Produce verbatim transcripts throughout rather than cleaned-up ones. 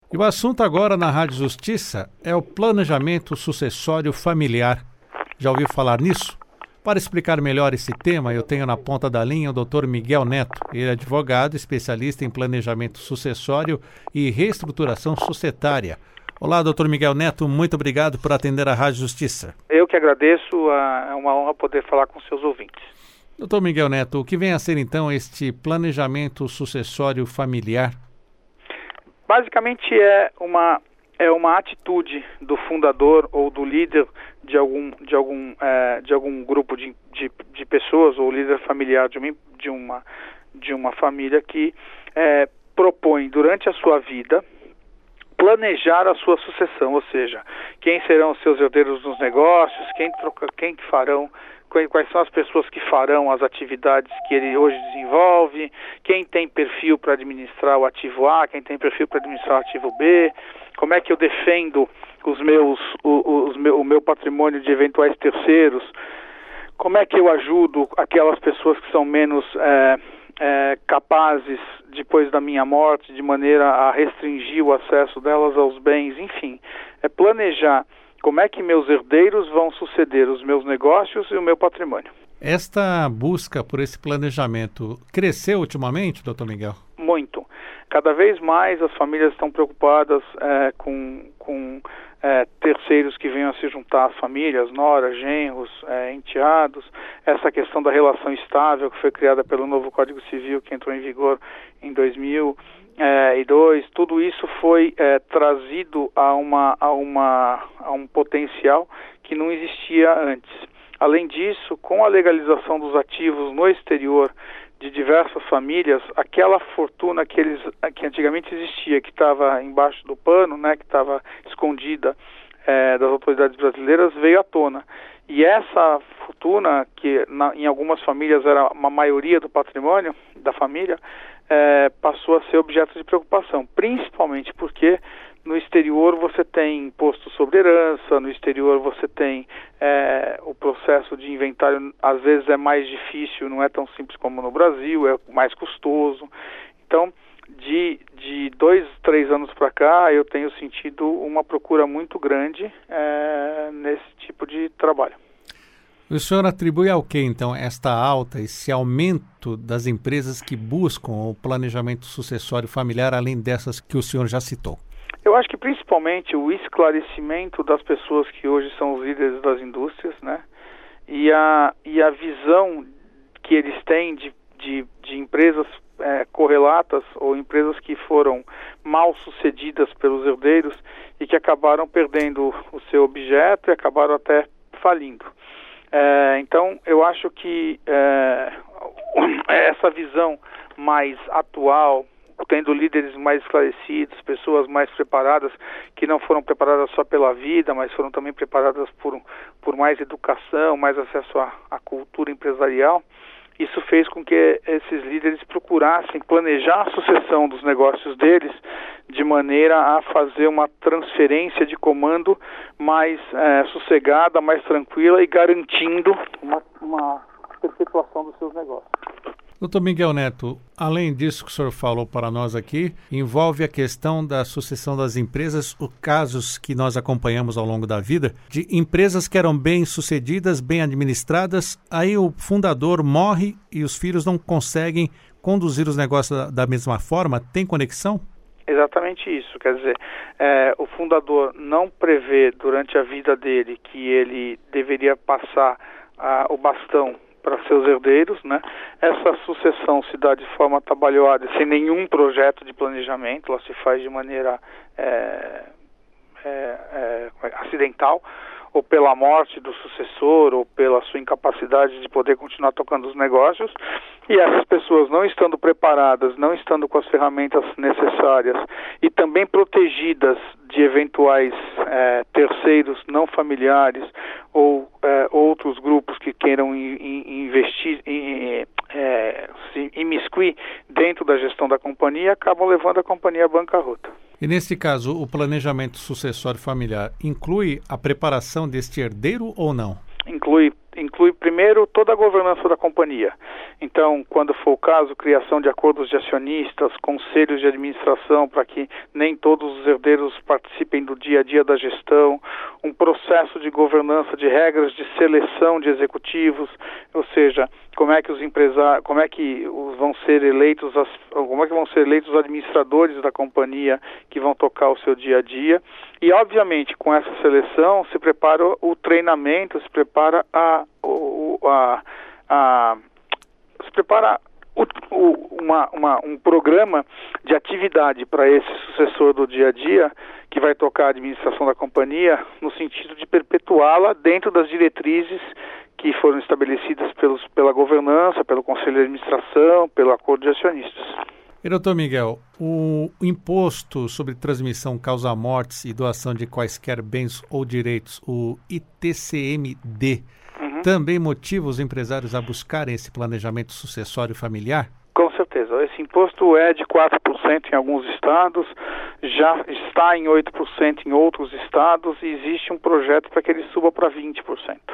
E o assunto agora na Rádio Justiça é o planejamento sucessório familiar. Já ouviu falar nisso? Para explicar melhor esse tema, eu tenho na ponta da linha o doutor Miguel Neto. Ele é advogado, especialista em planejamento sucessório e reestruturação societária. Olá, doutor Miguel Neto, muito obrigado por atender a Rádio Justiça. Eu que agradeço, é uma honra poder falar com seus ouvintes. doutor Miguel Neto, o que vem a ser então este planejamento sucessório familiar? Basicamente é uma, é uma atitude do fundador ou do líder de algum, de algum, é, de algum grupo de, de, de pessoas, ou líder familiar de uma, de uma, de uma família que é, propõe durante a sua vida planejar a sua sucessão, ou seja, quem serão os seus herdeiros nos negócios, quem, troca, quem que farão, quais são as pessoas que farão as atividades que ele hoje desenvolve, quem tem perfil para administrar o ativo A, quem tem perfil para administrar o ativo B, como é que eu defendo os meus, o, os meu, o meu patrimônio de eventuais terceiros, como é que eu ajudo aquelas pessoas que são menos é, é, capazes depois da minha morte, de maneira a restringir o acesso delas aos bens, enfim, é planejar como é que meus herdeiros vão suceder os meus negócios e o meu patrimônio. Esta busca por esse planejamento cresceu ultimamente, doutor Miguel? Muito. Cada vez mais as famílias estão preocupadas é, com, com é, terceiros que venham a se juntar às famílias, noras, genros, é, enteados. Essa questão da relação estável que foi criada pelo novo Código Civil que entrou em vigor em dois mil e dois, tudo isso foi é, trazido a, uma, a, uma, a um potencial que não existia antes. Além disso, com a legalização dos ativos no exterior de diversas famílias, aquela fortuna que, eles, que antigamente existia, que estava embaixo do pano, né, que estava escondida é, das autoridades brasileiras, veio à tona. E essa fortuna, que na, em algumas famílias era uma maioria do patrimônio da família, é, passou a ser objeto de preocupação, principalmente porque no exterior você tem imposto sobre herança, no exterior você tem é, o processo de inventário, às vezes é mais difícil, não é tão simples como no Brasil, é mais custoso. Então, de, de dois, três anos para cá, eu tenho sentido uma procura muito grande é, nesse tipo de trabalho. O senhor atribui ao que, então, esta alta, esse aumento das empresas que buscam o planejamento sucessório familiar, além dessas que o senhor já citou? Eu acho que principalmente o esclarecimento das pessoas que hoje são os líderes das indústrias, né? E a, e a visão que eles têm de, de, de empresas é, correlatas ou empresas que foram mal sucedidas pelos herdeiros e que acabaram perdendo o seu objeto e acabaram até falindo. É, então, eu acho que é, essa visão mais atual, tendo líderes mais esclarecidos, pessoas mais preparadas, que não foram preparadas só pela vida, mas foram também preparadas por, por mais educação, mais acesso à, à cultura empresarial, isso fez com que esses líderes procurassem planejar a sucessão dos negócios deles de maneira a fazer uma transferência de comando mais é, sossegada, mais tranquila e garantindo uma, uma perpetuação dos seus negócios. doutor Miguel Neto, além disso que o senhor falou para nós aqui, envolve a questão da sucessão das empresas, os casos que nós acompanhamos ao longo da vida, de empresas que eram bem sucedidas, bem administradas, aí o fundador morre e os filhos não conseguem conduzir os negócios da, da mesma forma. Tem conexão? Exatamente isso, quer dizer, é, o fundador não prevê durante a vida dele que ele deveria passar ah, o bastão para seus herdeiros, né? Essa sucessão se dá de forma atabalhoada, sem nenhum projeto de planejamento, ela se faz de maneira é, é, é, acidental, ou pela morte do sucessor, ou pela sua incapacidade de poder continuar tocando os negócios, e essas pessoas não estando preparadas, não estando com as ferramentas necessárias e também protegidas de eventuais é, terceiros não familiares ou é, outros grupos que queiram in, in, investir, in, é, se imiscuir dentro da gestão da companhia, acabam levando a companhia à bancarrota. E nesse caso, o planejamento sucessório familiar inclui a preparação deste herdeiro ou não? Inclui, inclui primeiro, toda a governança da companhia. Então, quando for o caso, criação de acordos de acionistas, conselhos de administração, para que nem todos os herdeiros participem do dia a dia da gestão, um processo de governança, de regras de seleção de executivos, ou seja, como é que os empresários, como é que vão ser eleitos, as, como é que vão ser eleitos os administradores da companhia que vão tocar o seu dia a dia. E, obviamente, com essa seleção se prepara o treinamento, se prepara a, o, a, a se prepara o, o, uma, uma, um programa de atividade para esse sucessor do dia a dia que vai tocar a administração da companhia, no sentido de perpetuá-la dentro das diretrizes que foram estabelecidas pelos, pela governança, pelo Conselho de Administração, pelo Acordo de Acionistas. E, doutor Miguel, o imposto sobre transmissão, causa-mortes e doação de quaisquer bens ou direitos, o I T C M D, uhum. também motiva os empresários a buscarem esse planejamento sucessório familiar? Com certeza. Esse imposto é de quatro por cento em alguns estados, já está em oito por cento em outros estados e existe um projeto para que ele suba para vinte por cento.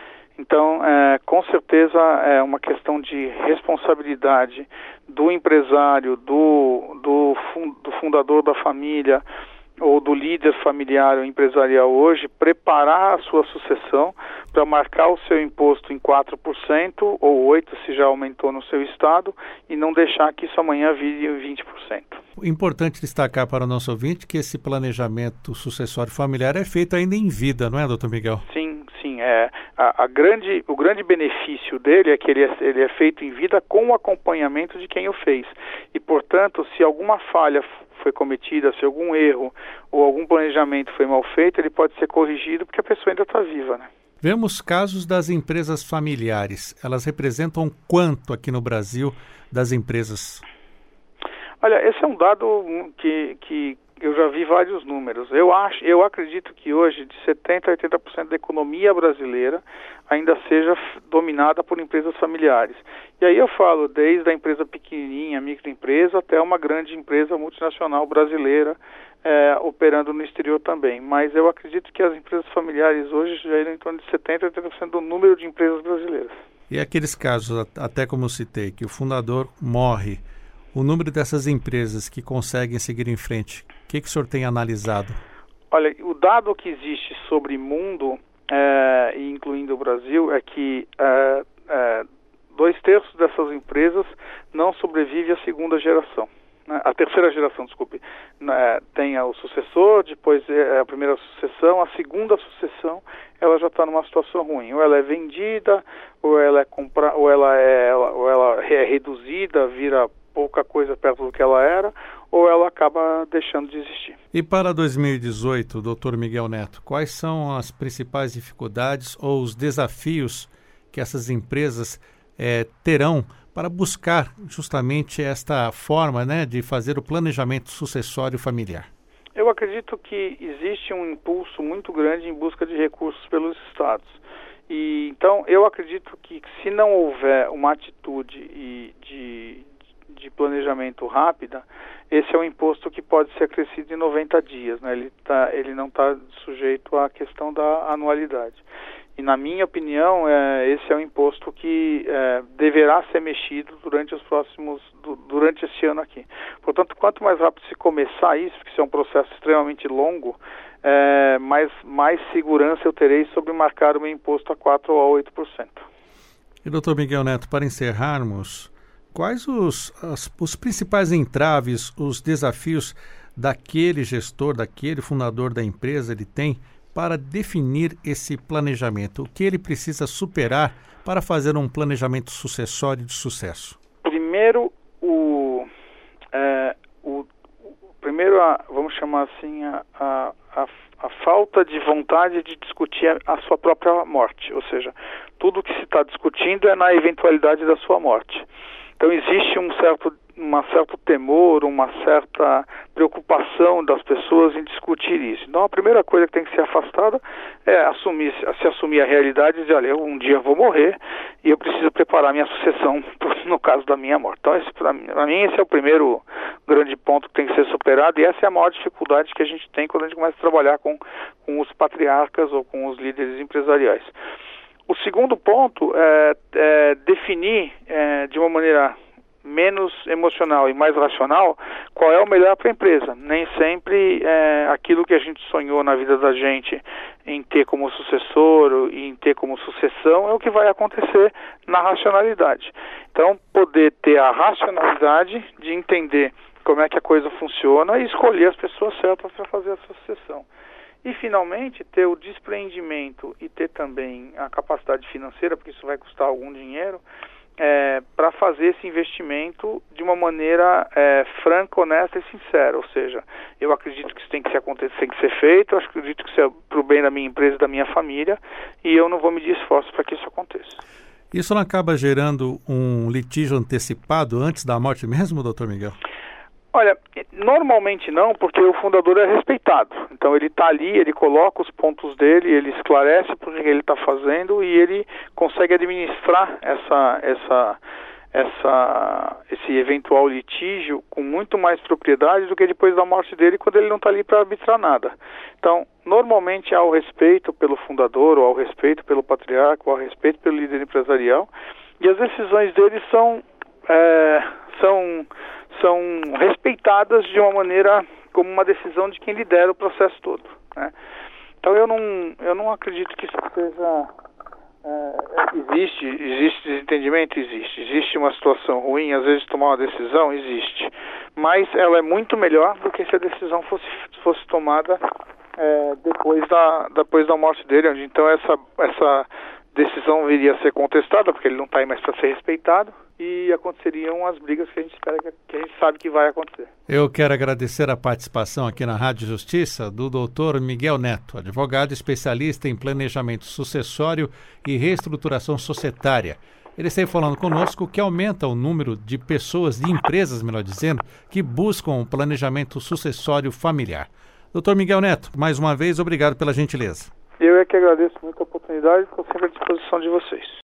Então, é, com certeza é uma questão de responsabilidade do empresário, do, do, fun, do fundador da família ou do líder familiar ou empresarial hoje, preparar a sua sucessão para marcar o seu imposto em quatro por cento ou oito por cento se já aumentou no seu estado e não deixar que isso amanhã vire vinte por cento. Importante destacar para o nosso ouvinte que esse planejamento sucessório familiar é feito ainda em vida, não é, doutor Miguel? Sim, sim. É, a, a grande, o grande benefício dele é que ele é, ele é feito em vida com o acompanhamento de quem o fez. E, portanto, se alguma falha foi cometida, se algum erro ou algum planejamento foi mal feito, ele pode ser corrigido porque a pessoa ainda está viva, né? Vemos casos das empresas familiares. Elas representam quanto aqui no Brasil das empresas? Olha, esse é um dado que, que eu já vi vários números. Eu acho, eu acredito que hoje de setenta a oitenta por cento da economia brasileira ainda seja dominada por empresas familiares. E aí eu falo desde a empresa pequenininha, microempresa, até uma grande empresa multinacional brasileira é, operando no exterior também. Mas eu acredito que as empresas familiares hoje já irão em torno de setenta a oitenta por cento do número de empresas brasileiras. E aqueles casos, até como eu citei, que o fundador morre, o número dessas empresas que conseguem seguir em frente, o que, que o senhor tem analisado? Olha, o dado que existe sobre mundo, é, incluindo o Brasil, é que é, é, dois terços dessas empresas não sobrevivem à segunda geração. Né? A terceira geração, desculpe. É, tem o sucessor, depois é a primeira sucessão, a segunda sucessão, ela já está numa situação ruim. Ou ela é vendida, ou ela é, compra, ou ela é, ou ela é reduzida, vira pouca coisa perto do que ela era, ou ela acaba deixando de existir. E para dois mil e dezoito, doutor Miguel Neto, quais são as principais dificuldades ou os desafios que essas empresas eh, terão para buscar justamente esta forma, né, de fazer o planejamento sucessório familiar? Eu acredito que existe um impulso muito grande em busca de recursos pelos estados. E, então, eu acredito que se não houver uma atitude e de de planejamento rápida, esse é um imposto que pode ser acrescido em noventa dias, né? Ele, tá, ele não está sujeito à questão da anualidade. E, na minha opinião, é, esse é um imposto que é, deverá ser mexido durante os próximos, du, durante esse ano aqui. Portanto, quanto mais rápido se começar isso, porque isso é um processo extremamente longo, é, mais, mais segurança eu terei sobre marcar o meu imposto a quatro ou a oito por cento. E, doutor Miguel Neto, para encerrarmos, quais os, as, os principais entraves, os desafios daquele gestor, daquele fundador da empresa, ele tem para definir esse planejamento? O que ele precisa superar para fazer um planejamento sucessório de sucesso? Primeiro, o, é, o, o primeiro a, vamos chamar assim, a, a, a, a falta de vontade de discutir a, a sua própria morte. Ou seja, tudo que se está discutindo é na eventualidade da sua morte. Então existe um certo, uma certo temor, uma certa preocupação das pessoas em discutir isso. Então a primeira coisa que tem que ser afastada é assumir, se assumir a realidade e dizer, olha, eu um dia vou morrer e eu preciso preparar minha sucessão no caso da minha morte. Então para mim esse é o primeiro grande ponto que tem que ser superado e essa é a maior dificuldade que a gente tem quando a gente começa a trabalhar com, com os patriarcas ou com os líderes empresariais. O segundo ponto é, é definir é, de uma maneira menos emocional e mais racional qual é o melhor para a empresa. Nem sempre é, aquilo que a gente sonhou na vida da gente em ter como sucessor e em ter como sucessão é o que vai acontecer na racionalidade. Então, poder ter a racionalidade de entender como é que a coisa funciona e escolher as pessoas certas para fazer essa sucessão. E, finalmente, ter o despreendimento e ter também a capacidade financeira, porque isso vai custar algum dinheiro, é, para fazer esse investimento de uma maneira é, franca, honesta e sincera. Ou seja, eu acredito que isso tem que, se acontecer, tem que ser feito, eu acredito que isso é para o bem da minha empresa e da minha família, e eu não vou medir esforço para que isso aconteça. Isso não acaba gerando um litígio antecipado antes da morte mesmo, doutor Miguel? Olha, normalmente não, porque o fundador é respeitado. Então ele está ali, ele coloca os pontos dele, ele esclarece por que ele está fazendo e ele consegue administrar essa, essa, essa, esse eventual litígio com muito mais propriedade do que depois da morte dele, quando ele não está ali para arbitrar nada. Então, normalmente há o respeito pelo fundador, ou há o respeito pelo patriarca, ou há o respeito pelo líder empresarial, e as decisões dele são... É, são são respeitadas de uma maneira como uma decisão de quem lidera o processo todo, né? Então eu não, eu não acredito que isso seja... É, existe, existe desentendimento? Existe. Existe uma situação ruim, às vezes tomar uma decisão? Existe. Mas ela é muito melhor do que se a decisão fosse, fosse tomada é, depois, da, depois da morte dele, onde então essa, essa decisão viria a ser contestada, porque ele não está aí mais para ser respeitado, e aconteceriam as brigas que a gente espera, que a gente sabe que vai acontecer. Eu quero agradecer a participação aqui na Rádio Justiça do doutor Miguel Neto, advogado especialista em planejamento sucessório e reestruturação societária. Ele esteve falando conosco que aumenta o número de pessoas, de empresas, melhor dizendo, que buscam um planejamento sucessório familiar. doutor Miguel Neto, mais uma vez, obrigado pela gentileza. Eu é que agradeço muito a oportunidade e estou sempre à disposição de vocês.